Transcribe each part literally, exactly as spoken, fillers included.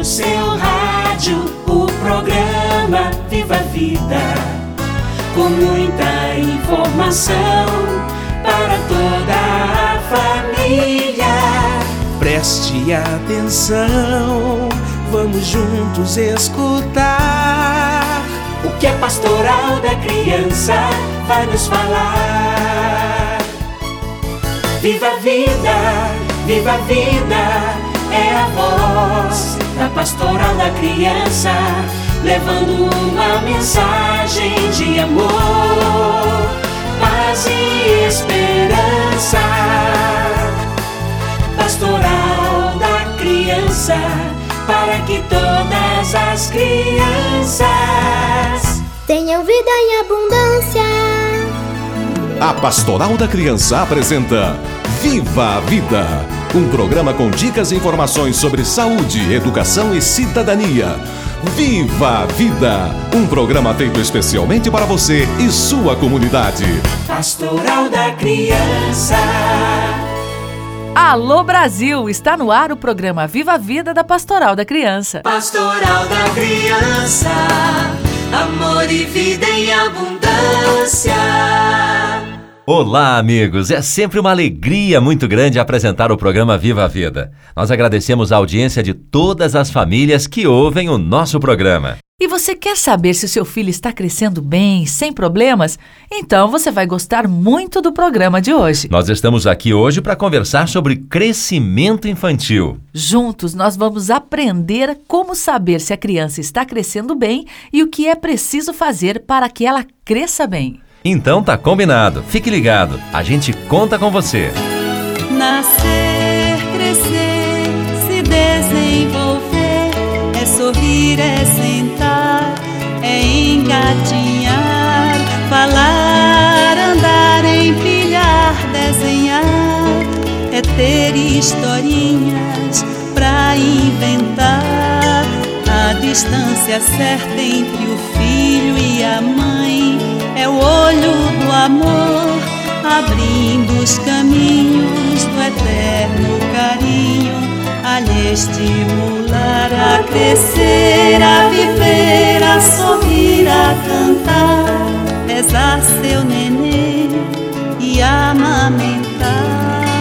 seu rádio o programa Viva a Vida, com muita informação para toda a família. Preste atenção, vamos juntos escutar o que a Pastoral da Criança vai nos falar. Viva a vida, viva a vida, é a voz da Pastoral da Criança, levando uma mensagem de amor, paz e esperança. Pastoral da Criança, para que todas as crianças tenham vida em abundância. A Pastoral da Criança apresenta Viva a Vida, um programa com dicas e informações sobre saúde, educação e cidadania. Viva a Vida, um programa feito especialmente para você e sua comunidade. Pastoral da Criança. Alô Brasil, está no ar o programa Viva a Vida da Pastoral da Criança. Pastoral da Criança, amor e vida em abundância. Olá, amigos! É sempre uma alegria muito grande apresentar o programa Viva a Vida. Nós agradecemos a audiência de todas as famílias que ouvem o nosso programa. E você quer saber se o seu filho está crescendo bem, sem problemas? Então você vai gostar muito do programa de hoje. Nós estamos aqui hoje para conversar sobre crescimento infantil. Juntos nós vamos aprender como saber se a criança está crescendo bem e o que é preciso fazer para que ela cresça bem. Então tá combinado. Fique ligado. A gente conta com você. Nascer, crescer, se desenvolver, é sorrir, é sentar, é engatinhar, falar, andar, empilhar, desenhar, é ter historinhas pra inventar. A distância certa entre o filho e a mãe é o olho do amor, abrindo os caminhos do eterno carinho, a lhe estimular a crescer, a viver, a sorrir, a cantar, rezar seu nenê e amamentar.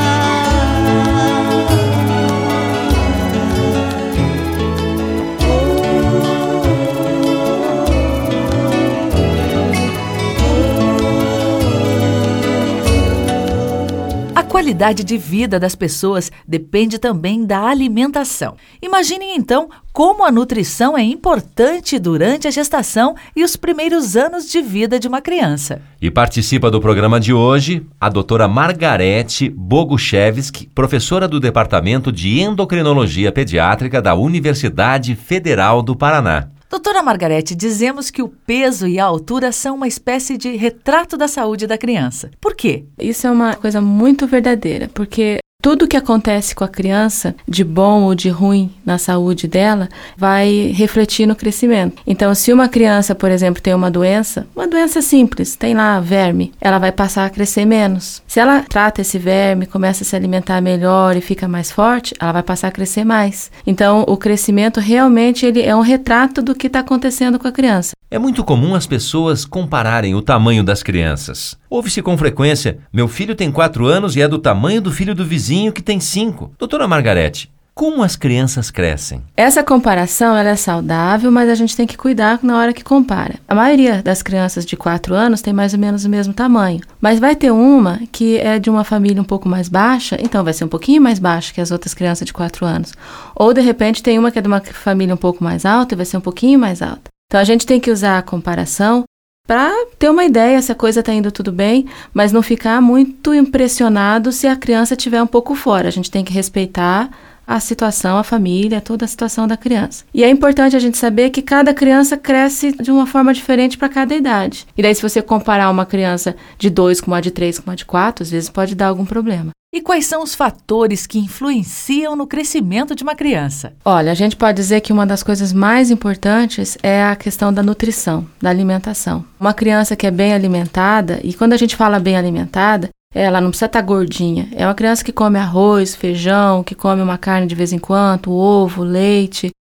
A qualidade de vida das pessoas depende também da alimentação. Imaginem então como a nutrição é importante durante a gestação e os primeiros anos de vida de uma criança. E participa do programa de hoje a doutora Margarete Boguchevski, professora do Departamento de Endocrinologia Pediátrica da Universidade Federal do Paraná. Doutora Margarete, dizemos que o peso e a altura são uma espécie de retrato da saúde da criança. Por quê? Isso é uma coisa muito verdadeira, porque tudo que acontece com a criança, de bom ou de ruim na saúde dela, vai refletir no crescimento. Então, se uma criança, por exemplo, tem uma doença, uma doença simples, tem lá verme, ela vai passar a crescer menos. Se ela trata esse verme, começa a se alimentar melhor e fica mais forte, ela vai passar a crescer mais. Então, o crescimento realmente ele é um retrato do que está acontecendo com a criança. É muito comum as pessoas compararem o tamanho das crianças. Ouve-se com frequência, meu filho tem quatro anos e é do tamanho do filho do vizinho que tem cinco. Doutora Margarete, como as crianças crescem? Essa comparação ela é saudável, mas a gente tem que cuidar na hora que compara. A maioria das crianças de quatro anos tem mais ou menos o mesmo tamanho. Mas vai ter uma que é de uma família um pouco mais baixa, então vai ser um pouquinho mais baixa que as outras crianças de quatro anos. Ou, de repente, tem uma que é de uma família um pouco mais alta e vai ser um pouquinho mais alta. Então, a gente tem que usar a comparação para ter uma ideia se a coisa está indo tudo bem, mas não ficar muito impressionado se a criança estiver um pouco fora. A gente tem que respeitar a situação, a família, toda a situação da criança. E é importante a gente saber que cada criança cresce de uma forma diferente para cada idade. E daí, se você comparar uma criança de dois com uma de três com uma de quatro, às vezes pode dar algum problema. E quais são os fatores que influenciam no crescimento de uma criança? Olha, a gente pode dizer que uma das coisas mais importantes é a questão da nutrição, da alimentação. Uma criança que é bem alimentada, e quando a gente fala bem alimentada, ela não precisa estar gordinha. É uma criança que come arroz, feijão, que come uma carne de vez em quando, ovo, leite,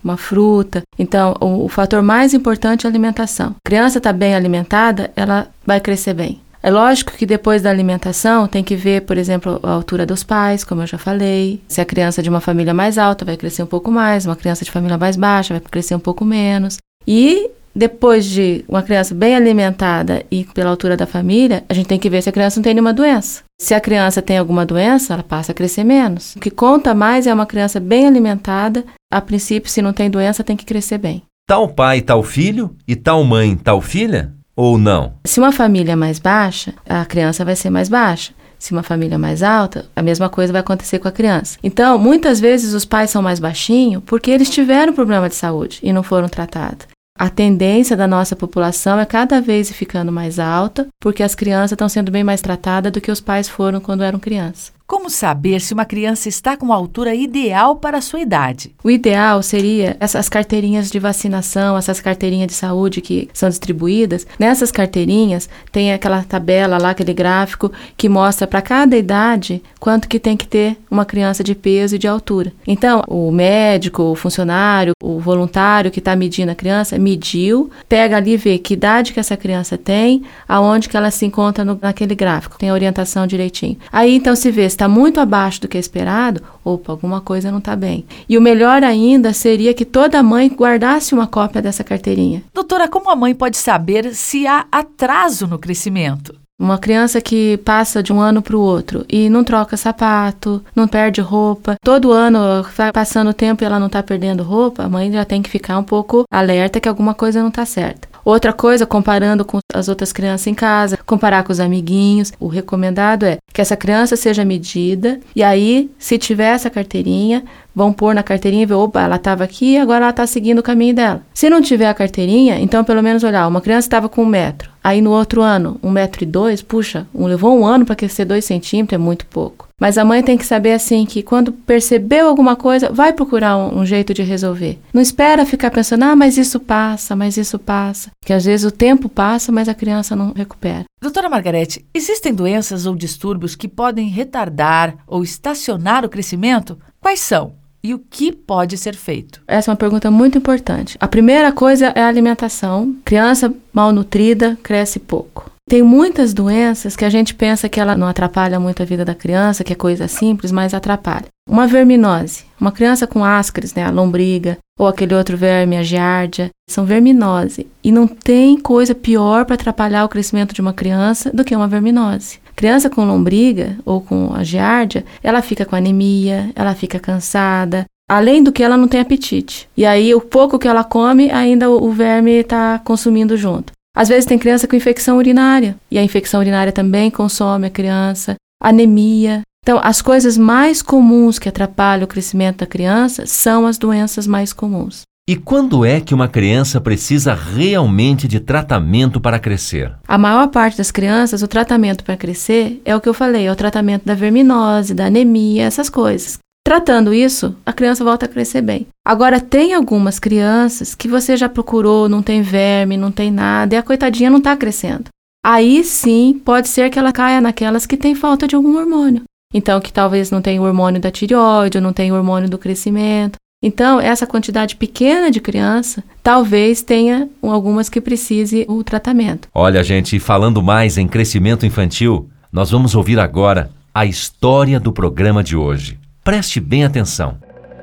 uma fruta. Então, o, o fator mais importante é a alimentação. A criança está bem alimentada, ela vai crescer bem. É lógico que depois da alimentação tem que ver, por exemplo, a altura dos pais, como eu já falei. Se a criança é de uma família mais alta, vai crescer um pouco mais. Uma criança de família mais baixa vai crescer um pouco menos. E depois de uma criança bem alimentada e pela altura da família, a gente tem que ver se a criança não tem nenhuma doença. Se a criança tem alguma doença, ela passa a crescer menos. O que conta mais é uma criança bem alimentada. A princípio, se não tem doença, tem que crescer bem. Tal pai, tal filho e tal mãe, tal filha? Ou não? Se uma família é mais baixa, a criança vai ser mais baixa. Se uma família é mais alta, a mesma coisa vai acontecer com a criança. Então, muitas vezes os pais são mais baixinhos porque eles tiveram problema de saúde e não foram tratados. A tendência da nossa população é cada vez ir ficando mais alta, porque as crianças estão sendo bem mais tratadas do que os pais foram quando eram crianças. Como saber se uma criança está com a altura ideal para a sua idade? O ideal seria essas carteirinhas de vacinação, essas carteirinhas de saúde que são distribuídas. Nessas carteirinhas tem aquela tabela lá, aquele gráfico que mostra para cada idade quanto que tem que ter uma criança de peso e de altura. Então, o médico, o funcionário, o voluntário que está medindo a criança, mediu, pega ali e vê que idade que essa criança tem, aonde que ela se encontra no, naquele gráfico. Tem a orientação direitinho. Aí, então, se vê se está muito abaixo do que é esperado, opa, alguma coisa não está bem. E o melhor ainda seria que toda mãe guardasse uma cópia dessa carteirinha. Doutora, como a mãe pode saber se há atraso no crescimento? Uma criança que passa de um ano para o outro e não troca sapato, não perde roupa, todo ano vai passando o tempo e ela não está perdendo roupa, a mãe já tem que ficar um pouco alerta que alguma coisa não está certa. Outra coisa, comparando com as outras crianças em casa, comparar com os amiguinhos, o recomendado é que essa criança seja medida e aí, se tiver essa carteirinha, vão pôr na carteirinha e ver, opa, ela estava aqui e agora ela está seguindo o caminho dela. Se não tiver a carteirinha, então pelo menos olhar, uma criança estava com um metro, aí no outro ano, um metro e dois, puxa, um, levou um ano para crescer dois centímetros, é muito pouco. Mas a mãe tem que saber assim que quando percebeu alguma coisa, vai procurar um, um jeito de resolver. Não espera ficar pensando, ah, mas isso passa, mas isso passa. Porque às vezes o tempo passa, mas a criança não recupera. Doutora Margarete, existem doenças ou distúrbios que podem retardar ou estacionar o crescimento? Quais são? E o que pode ser feito? Essa é uma pergunta muito importante. A primeira coisa é a alimentação. Criança mal nutrida cresce pouco. Tem muitas doenças que a gente pensa que ela não atrapalha muito a vida da criança, que é coisa simples, mas atrapalha. Uma verminose, uma criança com ascaris, né, a lombriga, ou aquele outro verme, a giardia, são verminose. E não tem coisa pior para atrapalhar o crescimento de uma criança do que uma verminose. Criança com lombriga ou com a giardia, ela fica com anemia, ela fica cansada, além do que ela não tem apetite. E aí o pouco que ela come, ainda o verme está consumindo junto. Às vezes tem criança com infecção urinária, e a infecção urinária também consome a criança, anemia. Então, as coisas mais comuns que atrapalham o crescimento da criança são as doenças mais comuns. E quando é que uma criança precisa realmente de tratamento para crescer? A maior parte das crianças, o tratamento para crescer é o que eu falei, é o tratamento da verminose, da anemia, essas coisas. Tratando isso, a criança volta a crescer bem. Agora, tem algumas crianças que você já procurou, não tem verme, não tem nada, e a coitadinha não está crescendo. Aí sim, pode ser que ela caia naquelas que tem falta de algum hormônio. Então, que talvez não tenha o hormônio da tireoide, ou não tenha o hormônio do crescimento. Então, essa quantidade pequena de criança, talvez tenha algumas que precise o tratamento. Olha, gente, falando mais em crescimento infantil, nós vamos ouvir agora a história do programa de hoje. Preste bem atenção.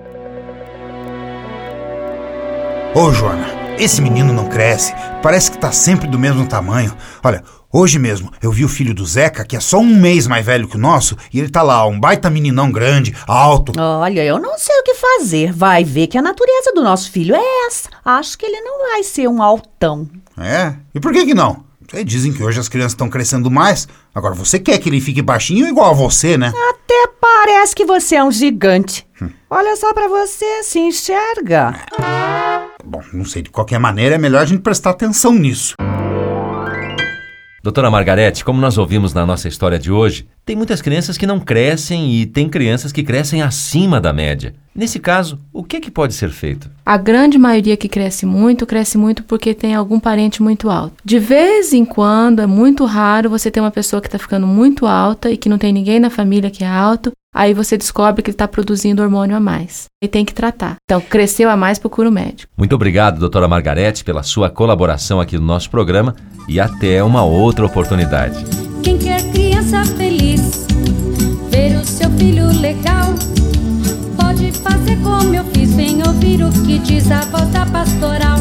Ô, Joana, esse menino não cresce. Parece que tá sempre do mesmo tamanho. Olha, hoje mesmo eu vi o filho do Zeca, que é só um mês mais velho que o nosso, e ele tá lá, um baita meninão grande, alto. Olha, eu não sei o que fazer. Vai ver que a natureza do nosso filho é essa. Acho que ele não vai ser um altão. É? E por que que não? Dizem que hoje as crianças estão crescendo mais. Agora, você quer que ele fique baixinho igual a você, né? Até parece que você é um gigante. Hum. Olha só pra você, se enxerga. Bom, não sei, de qualquer maneira é melhor a gente prestar atenção nisso. Doutora Margarete, como nós ouvimos na nossa história de hoje, tem muitas crianças que não crescem e tem crianças que crescem acima da média. Nesse caso, o que, que pode ser feito? A grande maioria que cresce muito, cresce muito porque tem algum parente muito alto. De vez em quando, é muito raro você ter uma pessoa que está ficando muito alta e que não tem ninguém na família que é alto. Aí você descobre que ele está produzindo hormônio a mais. E tem que tratar. Então, cresceu a mais, procura o médico. Muito obrigado, doutora Margarete, pela sua colaboração aqui no nosso programa e até uma outra oportunidade. Quem quer criança feliz, ver o seu filho legal, pode fazer como eu fiz, vem ouvir o que diz a voz da pastoral.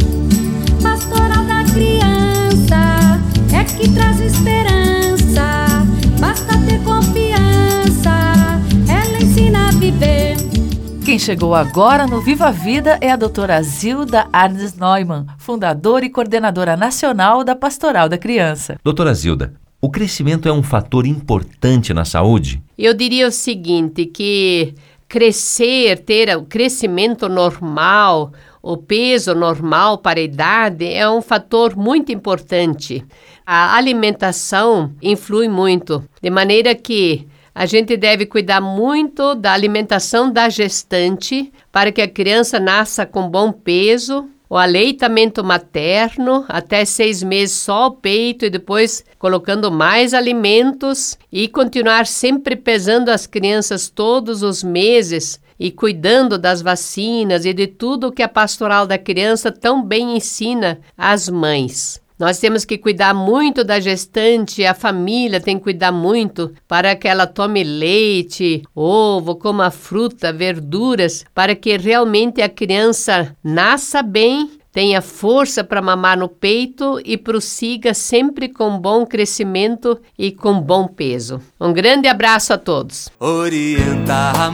Pastoral da criança, é que traz esperança, basta ter confiança, ela ensina a viver. Quem chegou agora no Viva a Vida é a doutora Zilda Arnes Neumann, fundadora e coordenadora nacional da Pastoral da Criança. Doutora Zilda, o crescimento é um fator importante na saúde? Eu diria o seguinte, que crescer, ter o crescimento normal, o peso normal para a idade é um fator muito importante. A alimentação influi muito, de maneira que a gente deve cuidar muito da alimentação da gestante para que a criança nasça com bom peso. O aleitamento materno, até seis meses só o peito e depois colocando mais alimentos e continuar sempre pesando as crianças todos os meses e cuidando das vacinas e de tudo que a Pastoral da Criança tão bem ensina às mães. Nós temos que cuidar muito da gestante, a família tem que cuidar muito para que ela tome leite, ovo, coma fruta, verduras, para que realmente a criança nasça bem, tenha força para mamar no peito e prossiga sempre com bom crescimento e com bom peso. Um grande abraço a todos. Orienta a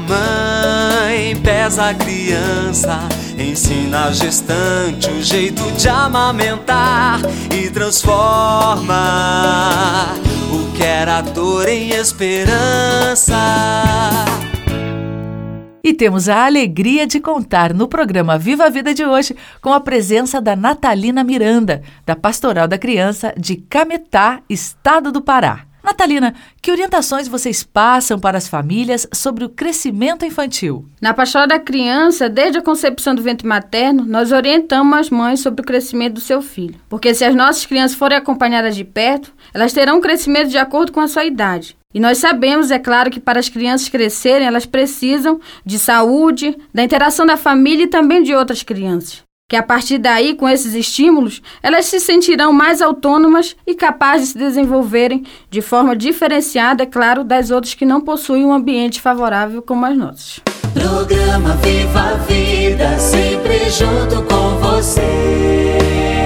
mãe, pesa a criança, ensina a gestante o jeito de amamentar e transforma o que era dor em esperança. E temos a alegria de contar no programa Viva a Vida de hoje com a presença da Natalina Miranda, da Pastoral da Criança de Cametá, estado do Pará. Natalina, que orientações vocês passam para as famílias sobre o crescimento infantil? Na Pastoral da Criança, desde a concepção do ventre materno, nós orientamos as mães sobre o crescimento do seu filho. Porque se as nossas crianças forem acompanhadas de perto, elas terão um crescimento de acordo com a sua idade. E nós sabemos, é claro, que para as crianças crescerem, elas precisam de saúde, da interação da família e também de outras crianças. Que a partir daí, com esses estímulos, elas se sentirão mais autônomas e capazes de se desenvolverem de forma diferenciada, é claro, das outras que não possuem um ambiente favorável como as nossas. Programa Viva a Vida, sempre junto com você.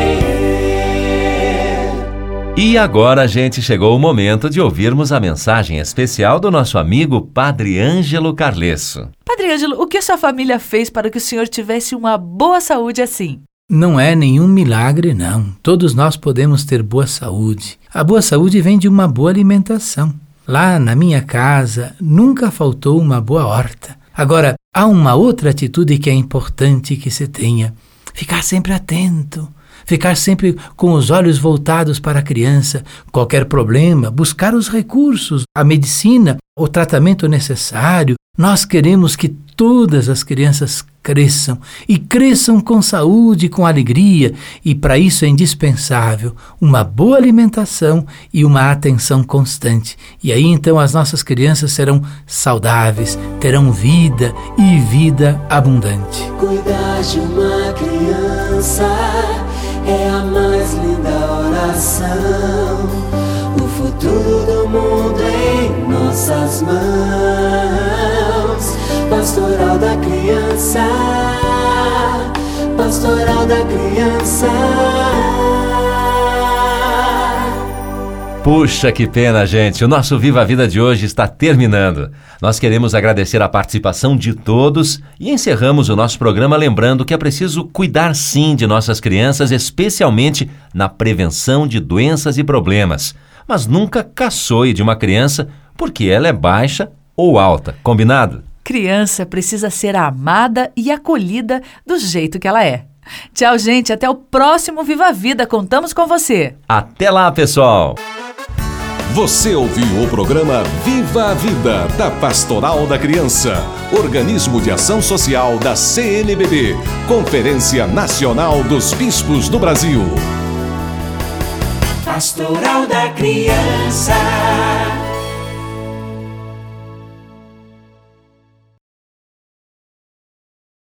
E agora, gente, chegou o momento de ouvirmos a mensagem especial do nosso amigo Padre Ângelo Carlesso. Padre Ângelo, o que a sua família fez para que o senhor tivesse uma boa saúde assim? Não é nenhum milagre, não. Todos nós podemos ter boa saúde. A boa saúde vem de uma boa alimentação. Lá na minha casa, nunca faltou uma boa horta. Agora, há uma outra atitude que é importante que se tenha. Ficar sempre atento. Ficar sempre com os olhos voltados para a criança. Qualquer problema, buscar os recursos, a medicina, o tratamento necessário. Nós queremos que todas as crianças cresçam e cresçam com saúde, com alegria. E para isso é indispensável uma boa alimentação e uma atenção constante. E aí então as nossas crianças serão saudáveis, terão vida e vida abundante. Cuidar de uma criança é a mais linda oração. O futuro do mundo é em nossas mãos. Pastoral da Criança, Pastoral da Criança. Puxa, que pena, gente. O nosso Viva a Vida de hoje está terminando. Nós queremos agradecer a participação de todos e encerramos o nosso programa lembrando que é preciso cuidar sim de nossas crianças, especialmente na prevenção de doenças e problemas. Mas nunca caçoe de uma criança porque ela é baixa ou alta. Combinado? Criança precisa ser amada e acolhida do jeito que ela é. Tchau, gente. Até o próximo Viva a Vida. Contamos com você. Até lá, pessoal. Você ouviu o programa Viva a Vida, da Pastoral da Criança, organismo de ação social da C N B B, Conferência Nacional dos Bispos do Brasil. Pastoral da Criança.